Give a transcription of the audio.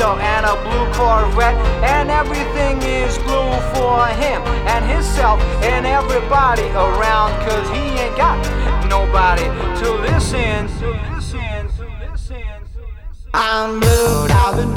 Clio and a blue Corvette, and everything is blue for him and himself and everybody around, cause he ain't got nobody to listen. I'm blue, I've been